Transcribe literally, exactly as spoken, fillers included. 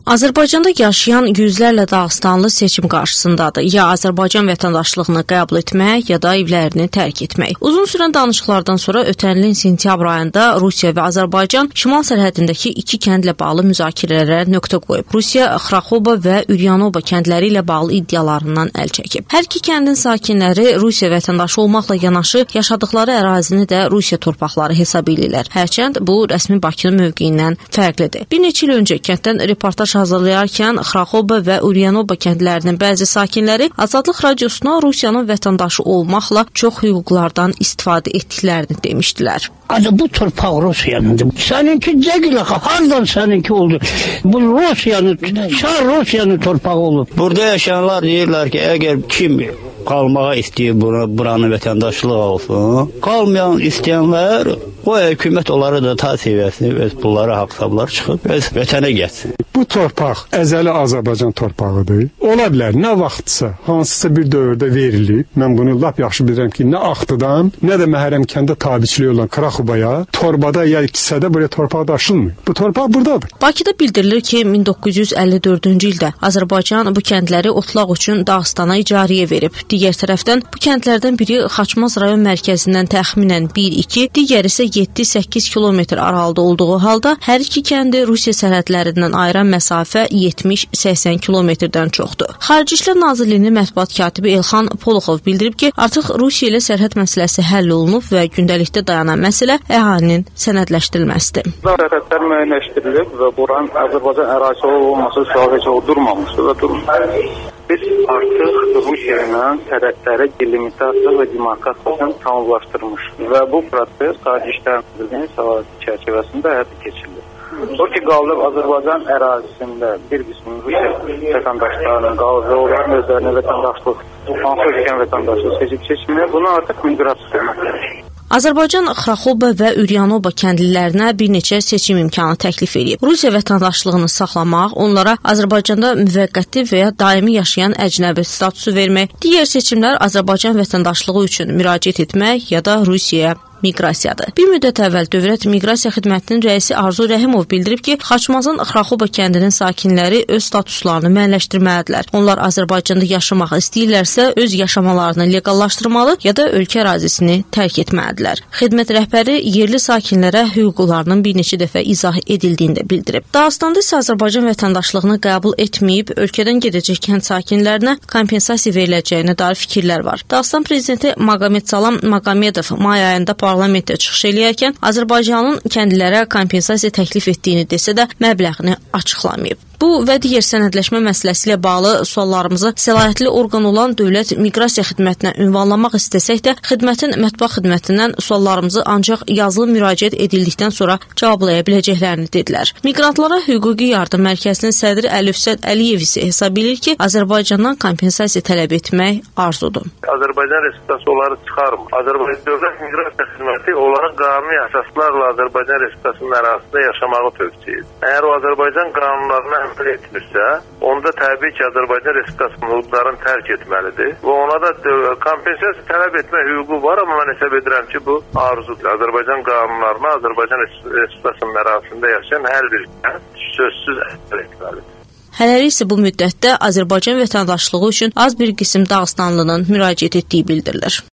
Azərbaycanda yaşayan yüzlərlə Dağıstanlı seçim qarşısındadır. Ya Azərbaycan vətəndaşlığını qəbul etmək, ya da evlərini tərk etmək. Uzun sürən danışıqlardan sonra ötən ilin sentyabr ayında Rusiya və Azərbaycan şimal sərhədindəki iki kəndlə bağlı müzakirələrə nöqtə qoyub. Rusiya Xraxoba və Ulyanoba kəndləri ilə bağlı iddialarından əl çəkib. Hər iki kəndin sakinləri Rusiya vətəndaşı olmaqla yanaşı yaşadıkları ərazini də Rusiya torpaqları hesab edirlər. Hərçənd bu rəsmi Bakının mövqeyindən fərqlidir. Bir neçə il öncə kənddən reportaj hazırlayarkən Xraxoba və Ulyanoba kəndlərinin bəzi sakinləri Azadlıq radiosuna Rusiyanın vətəndaşı olmaqla çox hüquqlardan istifadə etdiklərini demişdilər. Adı bu torpaq Rusiyanındır. Səninki dəqiq hardan səninki oldu? Bu Rusiyanın, şah Rusiyanın torpağı olub. Burada yaşayanlar deyirlər ki, əgər kim qalmağa istəyir bura, buranın vətəndaşlığı olsun, qalmayan istəyənlər o hökumət onları da ta seviyəsini öz pulları haqsablar çıxıb öz vətənə getsin. Bu torpaq əzəli Azərbaycan torpağıdır. Ola bilər, nə vaxtsa, hansısa bir dövrdə verilib. Mən bunu lap yaxşı bilirəm ki, nə Axtıdan, nə də Məhərrəm kəndə tabiçiliyi olan Xraxobaya, torbada ya kisədə buraya torpaq daşınmır. Bu torpaq buradadır. Bakıda bildirilir ki, min doqquz yüz əlli dördüncü ildə Azərbaycan bu kəndləri otlaq üçün Dağıstana icarəyə verib. Digər tərəfdən bu kəndlərdən biri Xaçmaz rayon mərkəzindən təxminən bir iki, digəri isə yeddi səkkiz kilometr aralıda olduğu halda hər iki kəndi Rusiya sərhədlərindən ayıran məsafə yetmiş səksən kilometrdən çoxdur. Xarici İşlər Nazirliyinin mətbuat katibi Elxan Poluxov bildirib ki, artıq Rusiya ilə sərhəd məsələsi həll olunub və gündəlikdə dayanan məsələ əhalinin sənədləşdirilməsidir. Sərhədlər müəyyənləşdirilib və buranın Azərbaycan ərazisi olması sual heç durmamışdır və durmamışdır. Biz artıq Rusiya ilə sərhədləri delimitasiya və demarkasiyasını tamamlaşdırmışıq və bu proses Xarici İşlər Nazirliyinin səlahiyyəti çərçivəsində həyata keçirilir. O ki, qalıb Azərbaycan ərazisində bir qismin Rusiya vətəndaşlarının qalıb və onların özlərinə vətəndaşlıq, hansı ölkənin vətəndaşlıq seçib seçmir, bunu artıq miqrasiya etməkdir. Azərbaycan Xraxoba və Ulyanoba kəndlilərinə bir neçə seçim imkanı təklif edib. Rusiya vətəndaşlığını saxlamaq, onlara Azərbaycanda müvəqqəti və ya daimi yaşayan əcnəbi statusu vermək, digər seçimlər Azərbaycan vətəndaşlığı üçün müraciət etmək ya da Rusiyaya miqrasiyadır. Bir müddət əvvəl Dövlət Miqrasiya Xidmətinin rəisi Arzu Rəhimov bildirib ki, Xaçmazın Xraxoba kəndinin sakinləri öz statuslarını müəyyənləşdirməlidirlər. Onlar Azərbaycanda yaşamaq istəyirlərsə, öz yaşamalarını leqallaşdırmalı ya da ölkə ərazisini tərk etməlidirlər. Xidmət rəhbəri yerli sakinlərə hüquqlarının bir neçə dəfə izah edildiyini də bildirib. Dağıstanda isə Azərbaycan vətəndaşlığını qəbul etməyib, ölkədən gedəcək kənd sakinlərinə kompensasiya veriləcəyinə dair fikirlər var. Dağıstan prezidenti Maqamed Salam Maqamedov may ayında parlamentdə çıxış eləyərkən Azərbaycanın kəndlilərə kompensasiya təklif etdiyini desə də məbləğini açıqlamayıb. Bu və digər sənədləşmə məsələsi ilə bağlı suallarımızı səlahiyyətli orqan olan Dövlət Miqrasiya Xidmətinə ünvanlamaq istəsək də, xidmətin mətbuat xidmətindən suallarımızı ancaq yazılı müraciət edildikdən sonra cavablaya biləcəklərini dedilər. Miqrantlara Hüquqi Yardım Mərkəzinin sədri Əlifsət Əliyev isə hesab edir ki, Azərbaycandan kompensasiya tələb etmək arzudur. Azərbaycan Respublikası onları çıxarmır. Azərbaycan Dövlət Miqrasiya Xidməti onların qanuni əsaslarla Azərbaycan Respublikasının ərazisində yaşamağı tövsiyə edir. Əgər o Azərbaycan qanunlarına əməl etmirsə, onda təbii ki, Azərbaycan Respublikasının hüquqlarını tərk etməlidir və ona da kompensasiya tələb etmə hüququ var, amma mən hesab edirəm ki, bu arzudur. Azərbaycan qanunlarına Azərbaycan Respublikasının ərazisində yaşayan hər bir kənd sözsüz əməl etməlidir. Hələlik isə bu müddətdə Azərbaycan vətəndaşlığı üçün az bir qism Dağıstanlının müraciət etdiyi bildirilir.